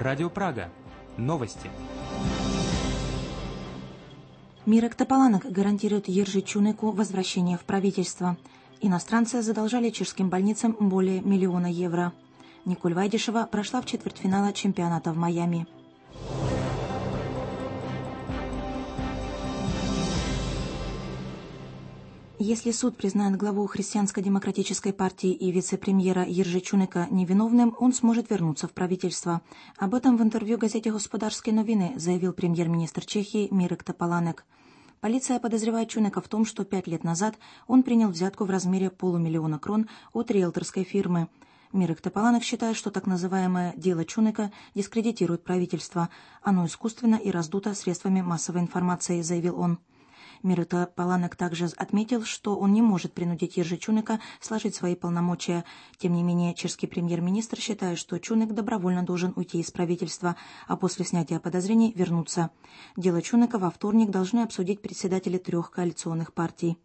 Радио Прага. Новости. Мирек Тополанек гарантирует Ержи Чунеку возвращение в правительство. Иностранцы задолжали чешским больницам более 1 000 000 евро. Николь Вайдишева прошла в четвертьфинала чемпионата в Майами. Если суд признает главу Христианско-демократической партии и вице-премьера Ержи Чунека невиновным, он сможет вернуться в правительство. Об этом в интервью газете «Господарские новины» заявил премьер-министр Чехии Мирек Тополанек. Полиция подозревает Чунека в том, что 5 лет назад он принял взятку в размере 500 000 крон от риэлторской фирмы. Мирек Тополанек считает, что так называемое «дело Чунека» дискредитирует правительство. Оно искусственно и раздуто средствами массовой информации, заявил он. Мирек Тополанек также отметил, что он не может принудить Ержи Чунека сложить свои полномочия. Тем не менее, чешский премьер-министр считает, что Чунек добровольно должен уйти из правительства, а после снятия подозрений вернуться. Дело Чунека во вторник должны обсудить председатели 3 коалиционных партий.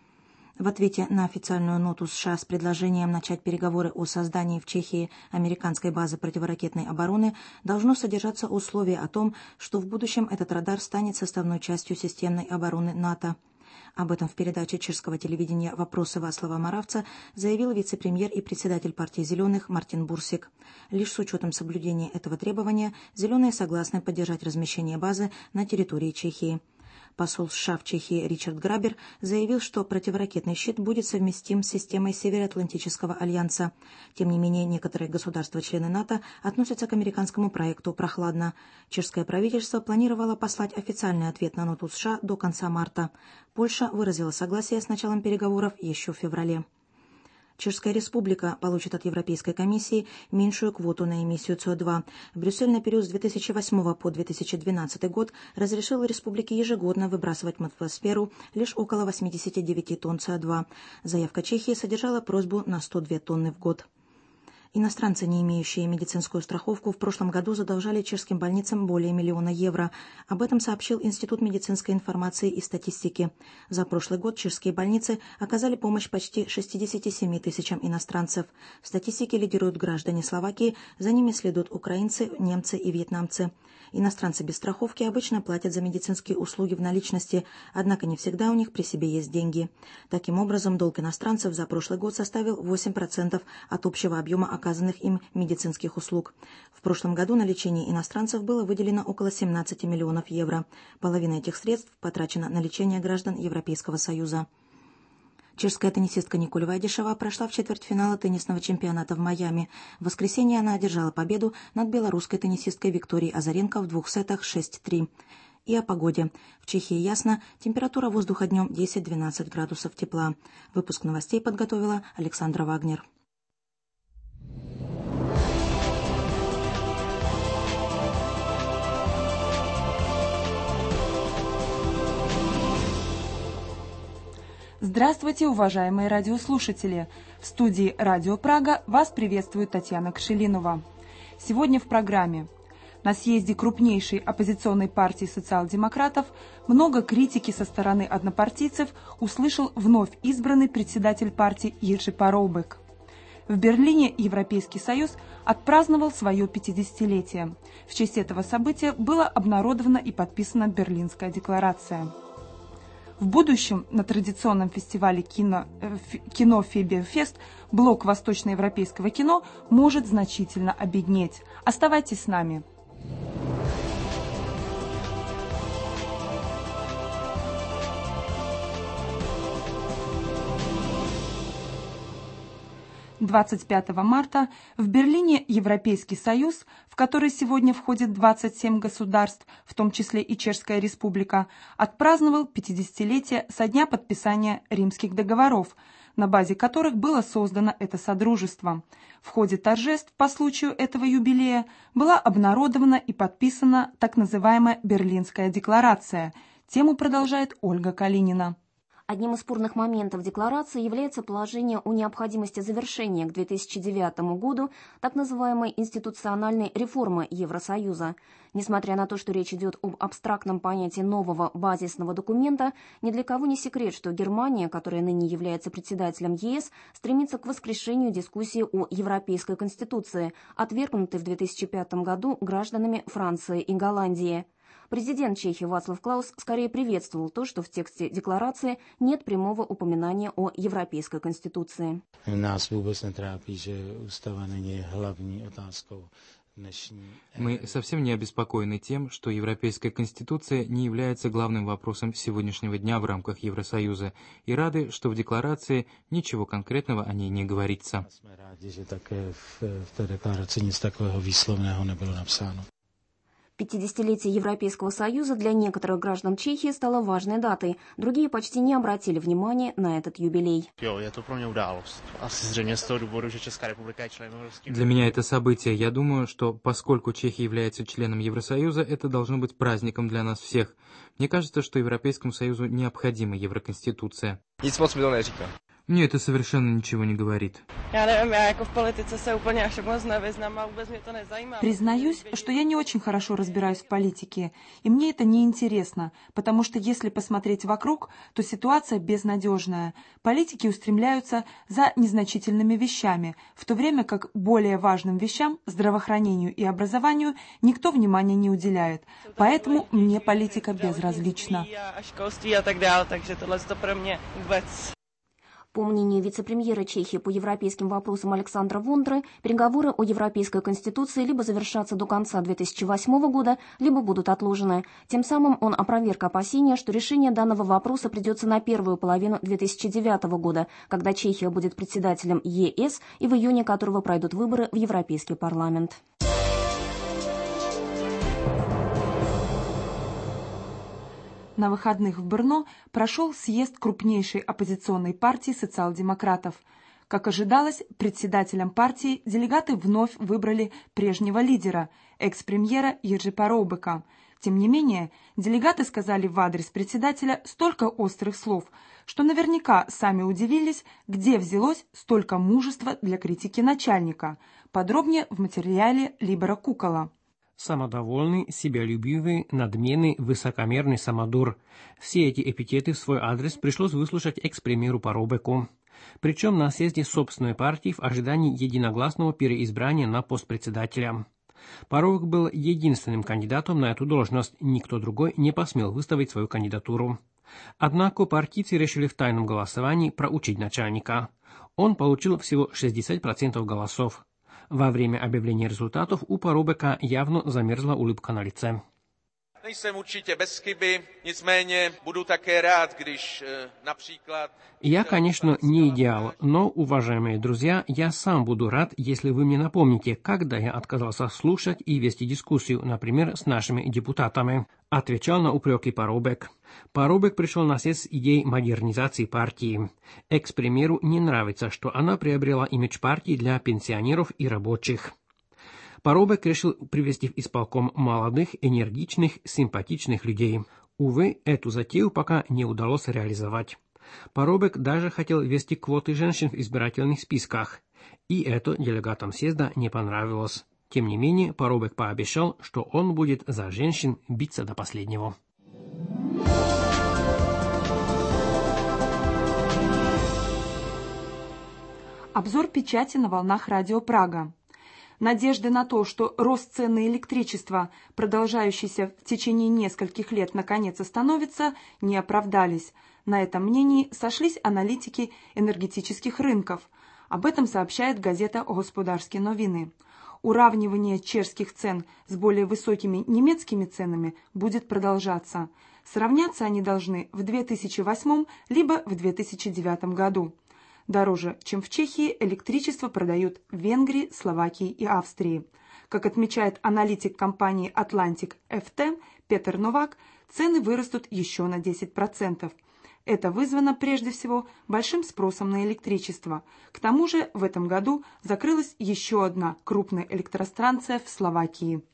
В ответе на официальную ноту США с предложением начать переговоры о создании в Чехии американской базы противоракетной обороны должно содержаться условие о том, что в будущем этот радар станет составной частью системной обороны НАТО. Об этом в передаче чешского телевидения «Вопросы Вацлава Моравца» заявил вице-премьер и председатель партии «Зеленых» Мартин Бурсик. Лишь с учетом соблюдения этого требования «Зеленые» согласны поддержать размещение базы на территории Чехии. Посол США в Чехии Ричард Грабер заявил, что противоракетный щит будет совместим с системой Североатлантического альянса. Тем не менее, некоторые государства-члены НАТО относятся к американскому проекту прохладно. Чешское правительство планировало послать официальный ответ на ноту США до конца марта. Польша выразила согласие с началом переговоров еще в феврале. Чешская республика получит от Европейской комиссии меньшую квоту на эмиссию СО2. Брюссель на период с 2008 по 2012 год разрешил республике ежегодно выбрасывать в атмосферу лишь около 89 тонн СО2. Заявка Чехии содержала просьбу на 102 тонны в год. Иностранцы, не имеющие медицинскую страховку, в прошлом году задолжали чешским больницам более 1 000 000 евро. Об этом сообщил Институт медицинской информации и статистики. За прошлый год чешские больницы оказали помощь почти 67 тысячам иностранцев. В статистике лидируют граждане Словакии, за ними следуют украинцы, немцы и вьетнамцы. Иностранцы без страховки обычно платят за медицинские услуги в наличности, однако не всегда у них при себе есть деньги. Таким образом, долг иностранцев за прошлый год составил 8% от общего объема оказанных им медицинских услуг. В прошлом году на лечение иностранцев было выделено около 17 миллионов евро. Половина этих средств потрачена на лечение граждан Европейского Союза. Чешская теннисистка Николь Вайдишева прошла в четвертьфинал теннисного чемпионата в Майами. В воскресенье она одержала победу над белорусской теннисисткой Викторией Азаренко в 2 сетах 6-3. И о погоде. В Чехии ясно, температура воздуха днем 10-12 градусов тепла. Выпуск новостей подготовила Александра Вагнер. Здравствуйте, уважаемые радиослушатели! В студии «Радио Прага» вас приветствует Татьяна Кшелинова. Сегодня в программе. На съезде крупнейшей оппозиционной партии социал-демократов много критики со стороны однопартийцев услышал вновь избранный председатель партии Ержи Парубек. В Берлине Европейский Союз отпраздновал свое 50-летие. В честь этого события была обнародована и подписана Берлинская декларация. В будущем на традиционном фестивале кино Фебефест блок восточноевропейского кино может значительно обеднеть. Оставайтесь с нами. «25 марта в Берлине Европейский Союз, в который сегодня входит 27 государств, в том числе и Чешская Республика, отпраздновал 50-летие со дня подписания Римских договоров, на базе которых было создано это содружество. В ходе торжеств по случаю этого юбилея была обнародована и подписана так называемая Берлинская декларация. Тему продолжает Ольга Калинина. Одним из спорных моментов декларации является положение о необходимости завершения к 2009 году так называемой институциональной реформы Евросоюза. Несмотря на то, что речь идет об абстрактном понятии нового базисного документа, ни для кого не секрет, что Германия, которая ныне является председателем ЕС, стремится к воскрешению дискуссии о Европейской конституции, отвергнутой в 2005 году гражданами Франции и Голландии. Президент Чехии Václav Klaus скорее приветствовал то, что в тексте декларации нет прямого упоминания о Европейской конституции. Мы совсем не обеспокоены тем, что Европейская конституция не является главным вопросом сегодняшнего дня в рамках Евросоюза, и рады, что в декларации ничего конкретного о ней не говорится. 50-летие Европейского Союза для некоторых граждан Чехии стало важной датой. Другие почти не обратили внимания на этот юбилей. Для меня это событие. Я думаю, что поскольку Чехия является членом Евросоюза, это должно быть праздником для нас всех. Мне кажется, что Европейскому Союзу необходима Евроконституция. Мне это совершенно ничего не говорит. Признаюсь, что я не очень хорошо разбираюсь в политике, и мне это не интересно, потому что если посмотреть вокруг, то ситуация безнадежная. Политики устремляются за незначительными вещами, в то время как более важным вещам, здравоохранению и образованию, никто внимания не уделяет. Поэтому мне политика безразлична. По мнению вице-премьера Чехии по европейским вопросам Александра Вондры, переговоры о Европейской конституции либо завершатся до конца 2008 года, либо будут отложены. Тем самым он опроверг опасения, что решение данного вопроса придется на первую половину 2009 года, когда Чехия будет председателем ЕС и в июне которого пройдут выборы в Европейский парламент. На выходных в Брно прошел съезд крупнейшей оппозиционной партии социал-демократов. Как ожидалось, председателем партии делегаты вновь выбрали прежнего лидера, экс-премьера Ержи Парубека. Тем не менее, делегаты сказали в адрес председателя столько острых слов, что наверняка сами удивились, где взялось столько мужества для критики начальника. Подробнее в материале Либера Кукола. Самодовольный, себялюбивый, надменный, высокомерный самодур. Все эти эпитеты в свой адрес пришлось выслушать экс-премьеру Парубеку. Причем на съезде собственной партии в ожидании единогласного переизбрания на пост председателя. Парубек был единственным кандидатом на эту должность, никто другой не посмел выставить свою кандидатуру. Однако партийцы решили в тайном голосовании проучить начальника. Он получил всего 60% голосов. Во время объявления результатов у Парубека явно замерзла улыбка на лице. Я, конечно, не идеал, но, уважаемые друзья, я сам буду рад, если вы мне напомните, когда я отказался слушать и вести дискуссию, например, с нашими депутатами, отвечал на упреки Парубек. Парубек пришел на съезд с идеей модернизации партии. Экс-премьеру не нравится, что она приобрела имидж партии для пенсионеров и рабочих. Парубек решил привести в исполком молодых, энергичных, симпатичных людей. Увы, эту затею пока не удалось реализовать. Парубек даже хотел ввести квоты женщин в избирательных списках. И это делегатам съезда не понравилось. Тем не менее, Парубек пообещал, что он будет за женщин биться до последнего. Обзор печати на волнах Радио Прага. Надежды на то, что рост цен на электричество, продолжающийся в течение нескольких лет, наконец остановится, не оправдались. На этом мнении сошлись аналитики энергетических рынков. Об этом сообщает газета «Господарские новины». Уравнивание чешских цен с более высокими немецкими ценами будет продолжаться. Сравняться они должны в 2008 либо в 2009 году. Дороже, чем в Чехии, электричество продают в Венгрии, Словакии и Австрии. Как отмечает аналитик компании Atlantic FT Петр Новак, цены вырастут еще на 10%. Это вызвано прежде всего большим спросом на электричество. К тому же в этом году закрылась еще одна крупная электростанция в Словакии.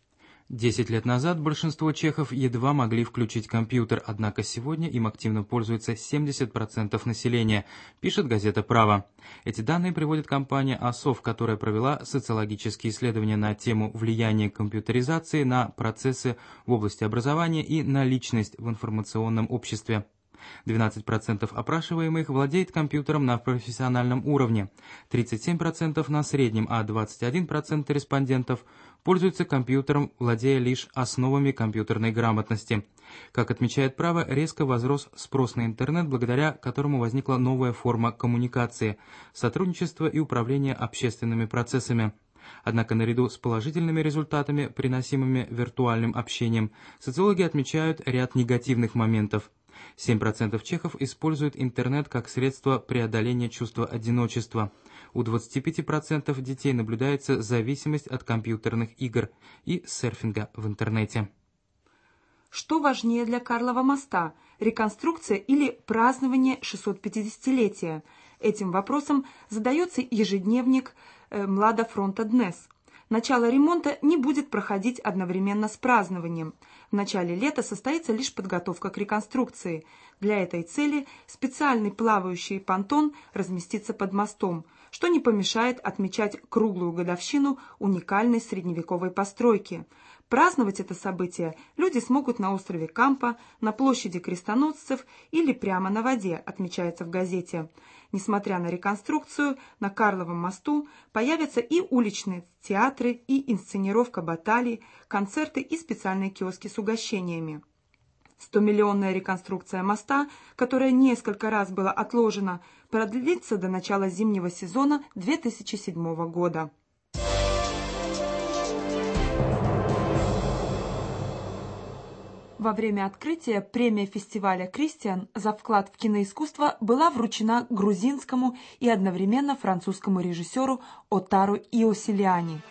10 лет назад большинство чехов едва могли включить компьютер, однако сегодня им активно пользуется 70% населения, пишет газета «Право». Эти данные приводит компания АСОВ, которая провела социологические исследования на тему влияния компьютеризации на процессы в области образования и на личность в информационном обществе. 12% опрашиваемых владеет компьютером на профессиональном уровне, 37% на среднем, а 21% респондентов пользуются компьютером, владея лишь основами компьютерной грамотности. Как отмечает «Право», резко возрос спрос на интернет, благодаря которому возникла новая форма коммуникации, сотрудничества и управления общественными процессами. Однако наряду с положительными результатами, приносимыми виртуальным общением, социологи отмечают ряд негативных моментов. 7% чехов используют интернет как средство преодоления чувства одиночества. У 25% детей наблюдается зависимость от компьютерных игр и серфинга в интернете. Что важнее для Карлова моста – реконструкция или празднование 650-летия? Этим вопросом задается ежедневник «Млада фронта Днес». Начало ремонта не будет проходить одновременно с празднованием. В начале лета состоится лишь подготовка к реконструкции. Для этой цели специальный плавающий понтон разместится под мостом, что не помешает отмечать круглую годовщину уникальной средневековой постройки. Праздновать это событие люди смогут на острове Кампа, на площади Крестоносцев или прямо на воде, отмечается в газете. Несмотря на реконструкцию, на Карловом мосту появятся и уличные театры, и инсценировка баталий, концерты и специальные киоски с угощениями. 100-миллионная реконструкция моста, которая несколько раз была отложена, продлится до начала зимнего сезона 2007 года. Во время открытия премия фестиваля «Кристиан» за вклад в киноискусство была вручена грузинскому и одновременно французскому режиссеру Отару Иосилиани.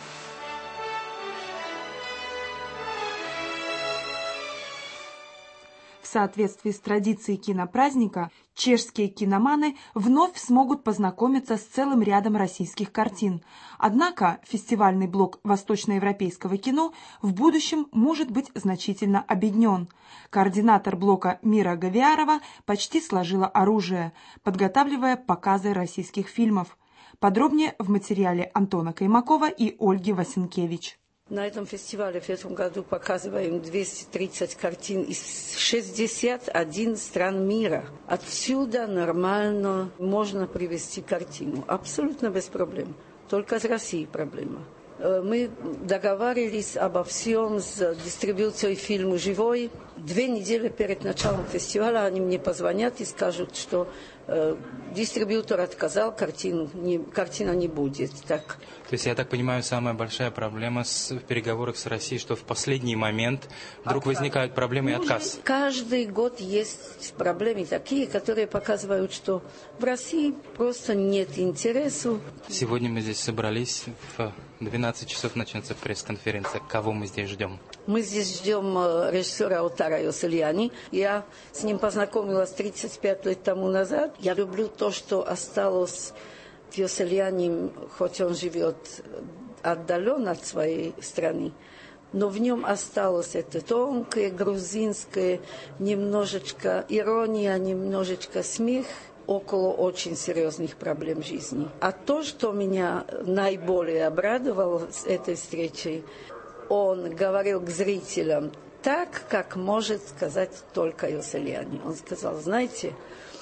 В соответствии с традицией кинопраздника, чешские киноманы вновь смогут познакомиться с целым рядом российских картин. Однако фестивальный блок восточноевропейского кино в будущем может быть значительно обеднен. Координатор блока Мира Гавиарова почти сложила оружие, подготавливая показы российских фильмов. Подробнее в материале Антона Каймакова и Ольги Васенкевич. На этом фестивале в этом году показываем 230 картин из 61 стран мира. Отсюда нормально можно привезти картину. Абсолютно без проблем. Только с Россией проблема. Мы договаривались обо всем с дистрибьюцией фильма «Живой». 2 недели перед началом фестиваля они мне позвонят и скажут, что дистрибьютор отказал, картина не будет. Так. То есть, я так понимаю, самая большая проблема в переговорах с Россией, что в последний момент вдруг возникают проблемы и отказ. Каждый год есть проблемы такие, которые показывают, что в России просто нет интереса. Сегодня мы здесь собрались, в 12 часов начнется пресс-конференция. Кого мы здесь ждем? Мы здесь ждем режиссера Отара Иосилиани. Я с ним познакомилась 35 лет тому назад. Я люблю то, что осталось в Иосилиани, хоть он живет отдаленно от своей страны, но в нем осталось это тонкое, грузинское, немножечко ирония, немножечко смех около очень серьезных проблем жизни. А то, что меня наиболее обрадовало с этой встречей, он говорил к зрителям так, как может сказать только Иосилиани. Он сказал: знаете,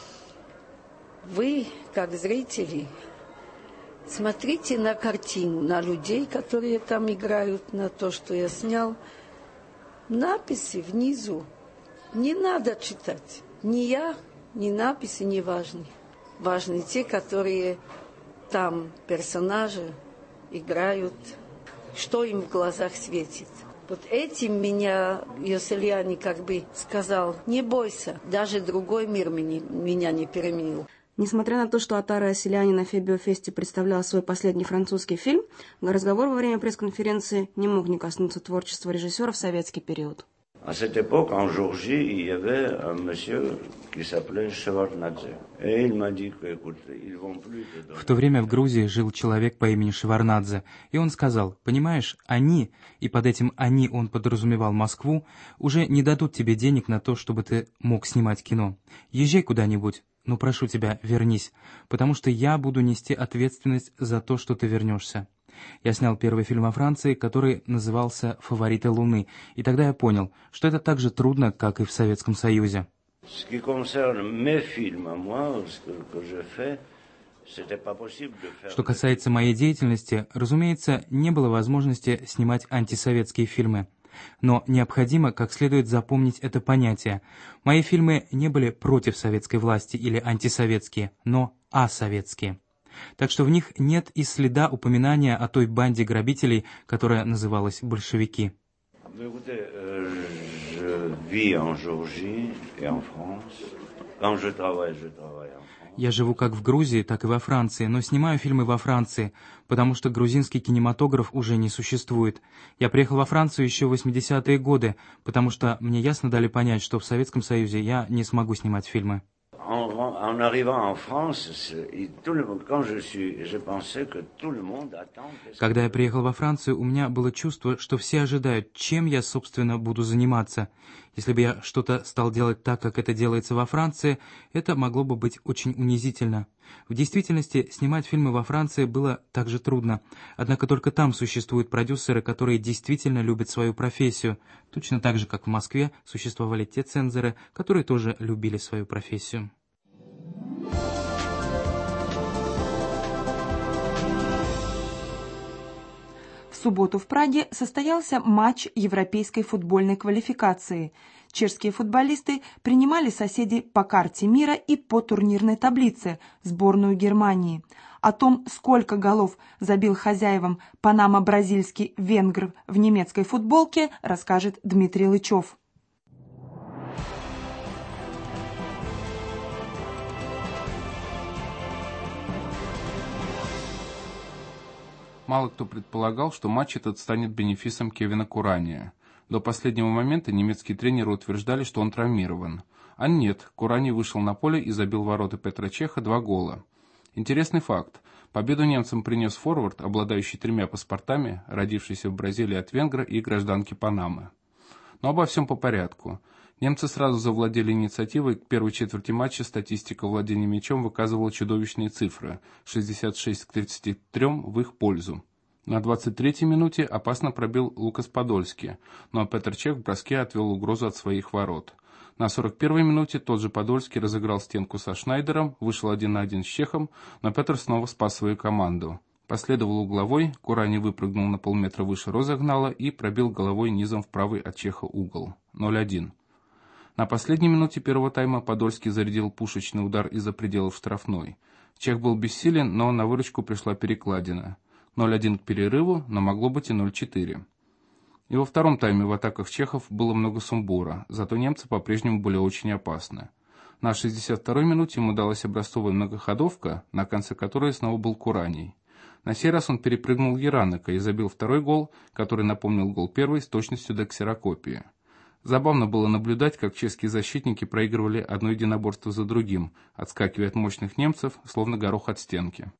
вы, как зрители, смотрите на картину, на людей, которые там играют, на то, что я снял. Написи внизу не надо читать. Ни я, ни написи не важны. Важны те, которые там персонажи играют, что им в глазах светит. Вот этим меня Иосилиани как бы сказал: не бойся, даже другой мир меня не переменил. Несмотря на то, что Отара Иосилиани на Фебиофесте представлял свой последний французский фильм, разговор во время пресс-конференции не мог не коснуться творчества режиссера в советский период. À cette époque, en Géorgie, il y avait un monsieur qui s'appelait Шеварднадзе. Et il m'a dit que, écoute, ils vont plus te donner. В то время в Грузии жил человек по имени Шеварднадзе, и он сказал: понимаешь, они, и под этим «они» он подразумевал Москву, уже не дадут тебе денег на то, чтобы ты мог снимать кино. Езжай куда-нибудь, но прошу тебя, вернись, потому что я буду нести ответственность за то, что ты вернешься. Я снял первый фильм о Франции, который назывался «Фавориты Луны», и тогда я понял, что это так же трудно, как и в Советском Союзе. Что касается моей деятельности, разумеется, не было возможности снимать антисоветские фильмы. Но необходимо как следует запомнить это понятие. Мои фильмы не были против советской власти или антисоветские, но асоветские. Так что в них нет и следа упоминания о той банде грабителей, которая называлась большевики. Я живу как в Грузии, так и во Франции, но снимаю фильмы во Франции, потому что грузинский кинематограф уже не существует. Я приехал во Францию еще в 80-е годы, потому что мне ясно дали понять, что в Советском Союзе я не смогу снимать фильмы. En arrivant en France, je pensais que tout le monde attend. Когда я приехал во Францию, у меня было чувство, что все ожидают, чем я, собственно, буду заниматься. Если бы я что-то стал делать так, как это делается во Франции, это могло бы быть очень унизительно. В действительности, снимать фильмы во Франции было так же трудно. Однако только там существуют продюсеры, которые действительно любят свою профессию. Точно так же, как в Москве, существовали те цензоры, которые тоже любили свою профессию. В субботу в Праге состоялся матч европейской футбольной квалификации. Чешские футболисты принимали соседей по карте мира и по турнирной таблице сборную Германии. О том, сколько голов забил хозяевам панамо-бразильский венгр в немецкой футболке, расскажет Дмитрий Лычев. Мало кто предполагал, что матч этот станет бенефисом Кевина Курания. До последнего момента немецкие тренеры утверждали, что он травмирован. А нет, Курани вышел на поле и забил в ворота Петра Чеха 2 гола. Интересный факт. Победу немцам принес форвард, обладающий 3 паспортами, родившийся в Бразилии от венгра и гражданки Панамы. Но обо всем по порядку. Немцы сразу завладели инициативой. К первой четверти матча статистика владения мячом выказывала чудовищные цифры – 66 к 33 в их пользу. На 23-й минуте опасно пробил Лукас Подольский, но Петр Чех в броске отвел угрозу от своих ворот. На 41-й минуте тот же Подольский разыграл стенку со Шнайдером, вышел 1 на 1 с Чехом, но Петр снова спас свою команду. Последовал угловой, Курани выпрыгнул на полметра выше розыгнала и пробил головой низом в правый от Чеха угол. 0-1. На последней минуте первого тайма Подольский зарядил пушечный удар из-за пределов штрафной. Чех был бессилен, но на выручку пришла перекладина. 0-1 к перерыву, но могло быть и 0-4. И во втором тайме в атаках чехов было много сумбура, зато немцы по-прежнему были очень опасны. На 62-й минуте им удалась образцовая многоходовка, на конце которой снова был Кураний. На сей раз он перепрыгнул Ераныка и забил второй гол, который напомнил гол первый с точностью до ксерокопии. Забавно было наблюдать, как чешские защитники проигрывали одно единоборство за другим, отскакивая от мощных немцев, словно горох от стенки.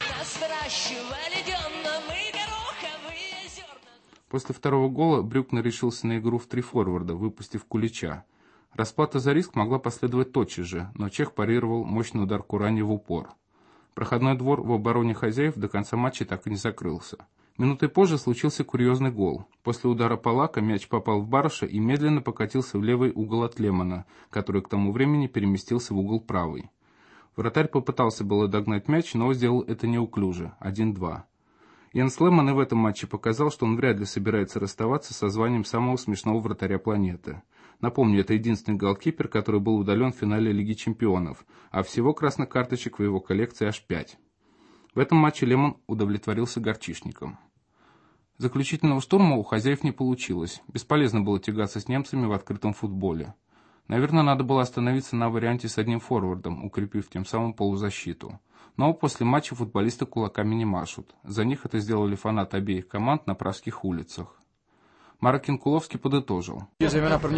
После второго гола Брюкнер решился на игру в 3 форварда, выпустив Кулича. Расплата за риск могла последовать тотчас же, но чех парировал мощный удар Курани в упор. Проходной двор в обороне хозяев до конца матча так и не закрылся. Минутой позже случился курьезный гол. После удара Полака мяч попал в Барыша и медленно покатился в левый угол от Лемона, который к тому времени переместился в угол правый. Вратарь попытался было догнать мяч, но сделал это неуклюже. 1-2. Йенс Лемон и в этом матче показал, что он вряд ли собирается расставаться со званием самого смешного вратаря планеты. Напомню, это единственный голкипер, который был удален в финале Лиги Чемпионов, а всего красных карточек в его коллекции аж 5. В этом матче Лемон удовлетворился горчишником. Заключительного штурма у хозяев не получилось. Бесполезно было тягаться с немцами в открытом футболе. Наверное, надо было остановиться на варианте с одним форвардом, укрепив тем самым полузащиту. Но после матча футболисты кулаками не машут. За них это сделали фанаты обеих команд на пражских улицах. Марек Инкуловский подытожил. В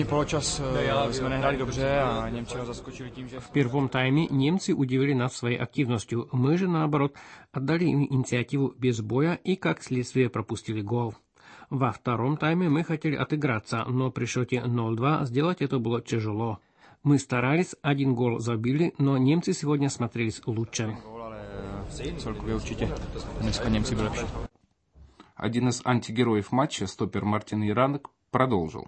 первом тайме немцы удивили нас своей активностью. Мы же, наоборот, отдали им инициативу без боя и, как следствие, пропустили гол. Во втором тайме мы хотели отыграться, но при счете 0-2 сделать это было тяжело. Мы старались, один гол забили, но немцы сегодня смотрелись лучше. Один из антигероев матча, стопер Мартин Яранек, продолжил.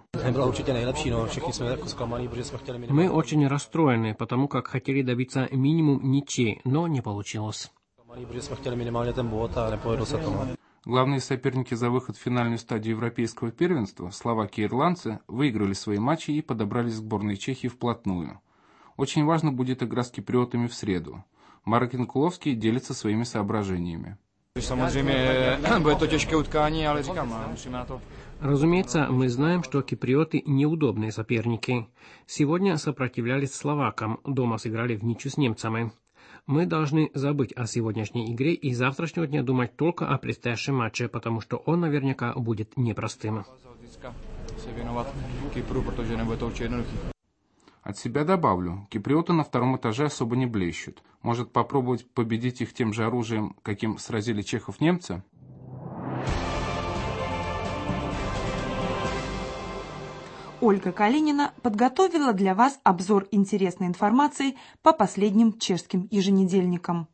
Мы очень расстроены, потому как хотели добиться минимум ничьей, но не получилось. Главные соперники за выход в финальную стадию европейского первенства, словаки и ирландцы, выиграли свои матчи и подобрались к сборной Чехии вплотную. Очень важно будет игра с киприотами в среду. Марек Инкуловский делится своими соображениями. Разумеется, мы знаем, что киприоты неудобные соперники. Сегодня сопротивлялись словакам, дома сыграли в ничью с немцами. Мы должны забыть о сегодняшней игре и завтрашнего дня думать только о предстоящем матче, потому что он наверняка будет непростым. От себя добавлю, киприоты на втором этаже особо не блещут. Может попробовать победить их тем же оружием, каким сразили чехов немцы? Ольга Калинина подготовила для вас обзор интересной информации по последним чешским еженедельникам.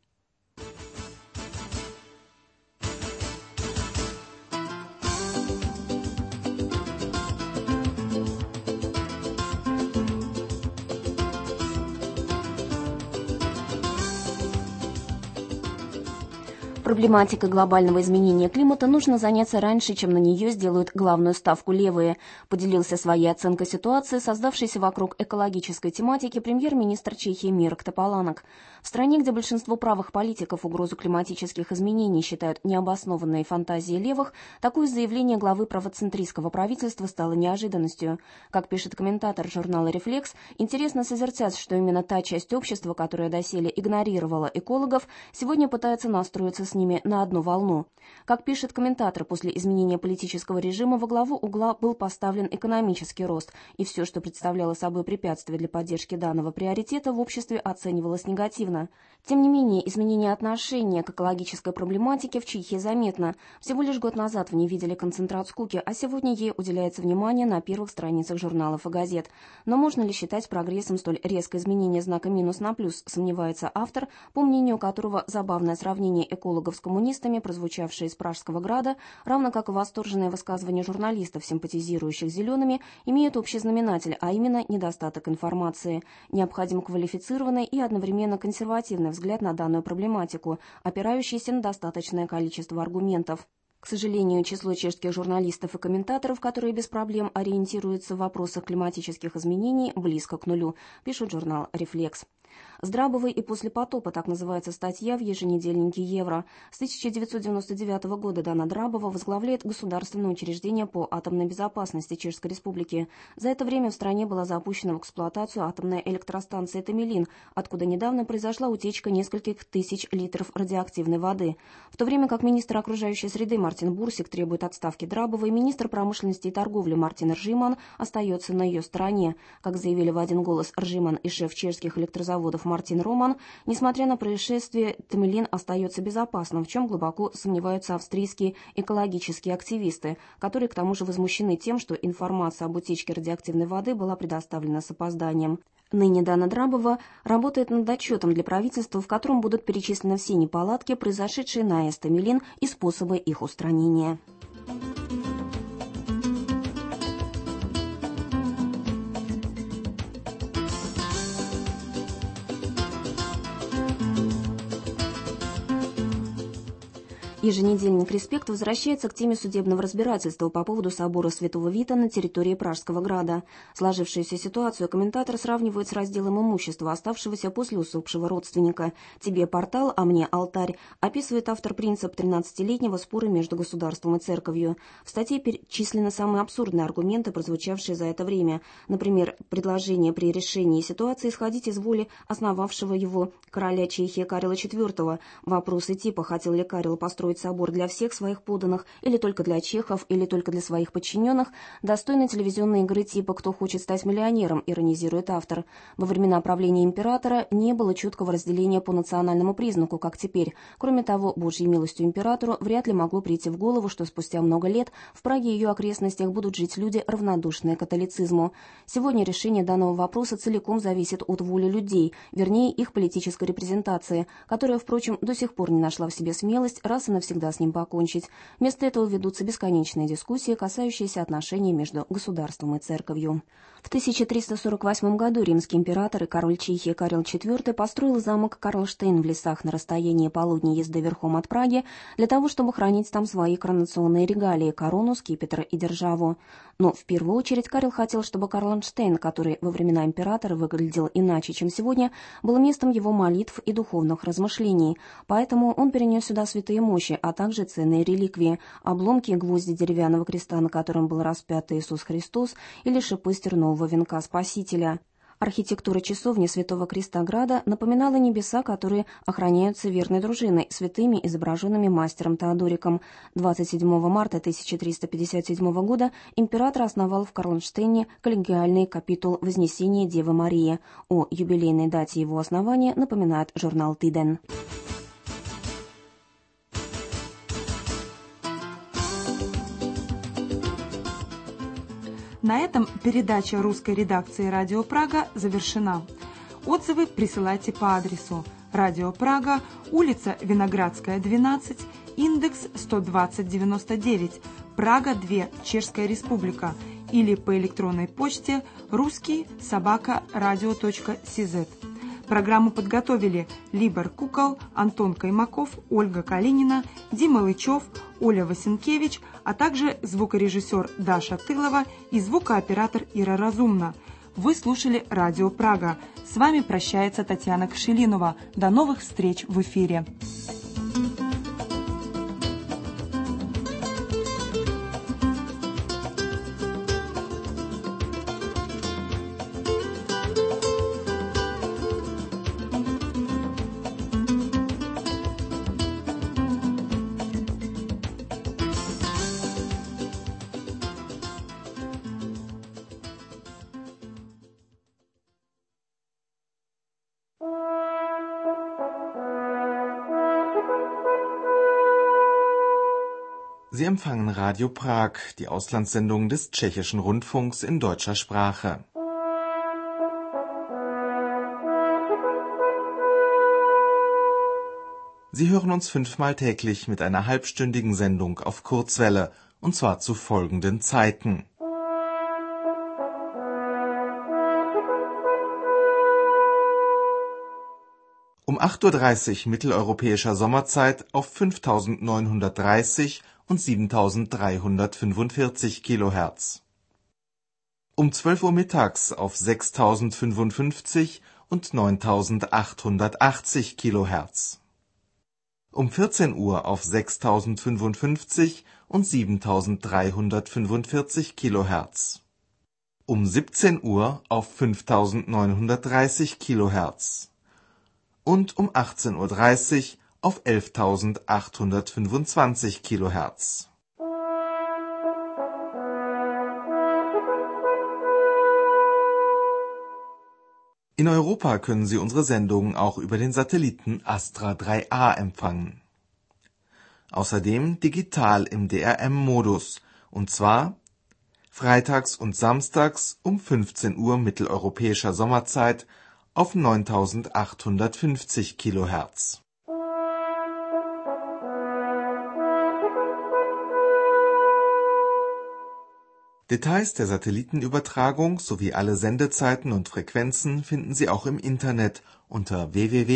Проблематикой глобального изменения климата нужно заняться раньше, чем на нее сделают главную ставку левые, поделился своей оценкой ситуации, создавшейся вокруг экологической тематики, премьер-министр Чехии Мирек Тополанек. В стране, где большинство правых политиков угрозу климатических изменений считают необоснованной фантазией левых, такое заявление главы правоцентристского правительства стало неожиданностью. Как пишет комментатор журнала «Рефлекс», интересно созерцать, что именно та часть общества, которая доселе игнорировала экологов, сегодня пытается настроиться с ними на одну волну. Как пишет комментатор, после изменения политического режима во главу угла был поставлен экономический рост, и все, что представляло собой препятствие для поддержки данного приоритета, в обществе оценивалось негативно. Тем не менее, изменение отношения к экологической проблематике в Чехии заметно. Всего лишь год назад в ней видели концентрат скуки, а сегодня ей уделяется внимание на первых страницах журналов и газет. Но можно ли считать прогрессом столь резкое изменение знака минус на плюс, сомневается автор, по мнению которого забавное сравнение экологов с коммунистами, прозвучавшее из Пражского града, равно как и восторженное высказывание журналистов, симпатизирующих зелеными, имеют общий знаменатель, а именно недостаток информации. Необходим квалифицированный и одновременно консервативный взгляд на данную проблематику, опирающийся на достаточное количество аргументов. К сожалению, число чешских журналистов и комментаторов, которые без проблем ориентируются в вопросах климатических изменений, близко к нулю, пишет журнал «Рефлекс». С Драбовой и после потопа, так называется статья в еженедельнике «Евро». С 1999 года Дана Драбова возглавляет государственное учреждение по атомной безопасности Чешской Республики. За это время в стране была запущена в эксплуатацию атомная электростанция Темелин, откуда недавно произошла утечка нескольких тысяч литров радиоактивной воды. В то время как министр окружающей среды Мартин Бурсик требует отставки Драбовой, министр промышленности и торговли Мартин Ржиман остается на ее стороне. Как заявили в один голос Ржиман и шеф чешских электрозаводов Мартин Роман, несмотря на происшествие, Темелин остается безопасным, в чем глубоко сомневаются австрийские экологические активисты, которые к тому же возмущены тем, что информация об утечке радиоактивной воды была предоставлена с опозданием. Ныне Дана Драбова работает над отчетом для правительства, в котором будут перечислены все неполадки, произошедшие на АЭС Темелин, и способы их устранения. Еженедельник «Респект» возвращается к теме судебного разбирательства по поводу собора Святого Вита на территории Пражского града. Сложившуюся ситуацию комментатор сравнивает с разделом имущества, оставшегося после усопшего родственника. «Тебе портал, а мне алтарь», описывает автор принцип 13-летнего спора между государством и церковью. В статье перечислены самые абсурдные аргументы, прозвучавшие за это время. Например, предложение при решении ситуации исходить из воли основавшего его короля Чехии Карла IV. Вопросы типа «хотел ли Карл построить построить собор для всех своих подданных, или только для чехов, или только для своих подчиненных, достойны телевизионной игры типа «Кто хочет стать миллионером», иронизирует автор. Во времена правления императора не было четкого разделения по национальному признаку, как теперь. Кроме того, Божьей милостью императору вряд ли могло прийти в голову, что спустя много лет в Праге и ее окрестностях будут жить люди, равнодушные к католицизму. Сегодня решение данного вопроса целиком зависит от воли людей, вернее их политической репрезентации, которая, впрочем, до сих пор не нашла в себе смелость раз и навсегда с ним покончить. Вместо этого ведутся бесконечные дискуссии, касающиеся отношений между государством и церковью. В 1348 году римский император и король Чехии Карл IV построил замок Карлштейн в лесах на расстоянии полудней езды верхом от Праги для того, чтобы хранить там свои коронационные регалии – корону, скипетр и державу. Но в первую очередь Карл хотел, чтобы Карлштейн, который во времена императора выглядел иначе, чем сегодня, был местом его молитв и духовных размышлений. Поэтому он перенес сюда святые мощи, а также ценные реликвии – обломки и гвозди деревянного креста, на котором был распят Иисус Христос, или шипы стернового венка Спасителя. Архитектура часовни Святого Креста Града напоминала небеса, которые охраняются верной дружиной, святыми, изображенными мастером Теодориком. 27 марта 1357 года император основал в Карлштейне коллегиальный капитул Вознесения Девы Марии. О юбилейной дате его основания напоминает журнал «Тиден». На этом передача русской редакции «Радио Прага» завершена. Отзывы присылайте по адресу: Радио Прага, улица Виноградская, 12, индекс 12099, Прага 2, Чешская Республика, или по электронной почте ruski@radio.cz. Программу подготовили Либор Кукол, Антон Каймаков, Ольга Калинина, Дима Лычев, Оля Васенкевич, а также звукорежиссер Даша Тылова и звукооператор Ира Разумна. Вы слушали Радио Прага. С вами прощается Татьяна Кшелинова. До новых встреч в эфире. Sie empfangen Radio Prag, die Auslandssendung des Tschechischen Rundfunks in deutscher Sprache. Sie hören uns 5-mal täglich mit einer halbstündigen Sendung auf Kurzwelle, und zwar zu folgenden Zeiten: um 8:30 Uhr mitteleuropäischer Sommerzeit auf 5930 und 7345 kHz. Um 12 Uhr mittags auf 6055 und 9880 kHz. Um 14 Uhr auf 6055 und 7345 kHz. Um 17 Uhr auf 5930 kHz. Und um 18:30 Uhr auf 11.825 kHz. In Europa können Sie unsere Sendungen auch über den Satelliten Astra 3A empfangen. Außerdem digital im DRM-Modus, und zwar freitags und samstags um 15 Uhr mitteleuropäischer Sommerzeit auf 9850 kHz. Details der Satellitenübertragung sowie alle Sendezeiten und Frequenzen finden Sie auch im Internet unter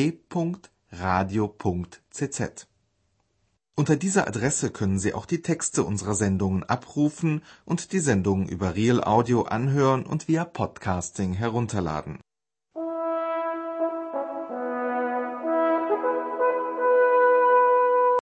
www.radio.cz. Unter dieser Adresse können Sie auch die Texte unserer Sendungen abrufen und die Sendungen über Real Audio anhören und via Podcasting herunterladen.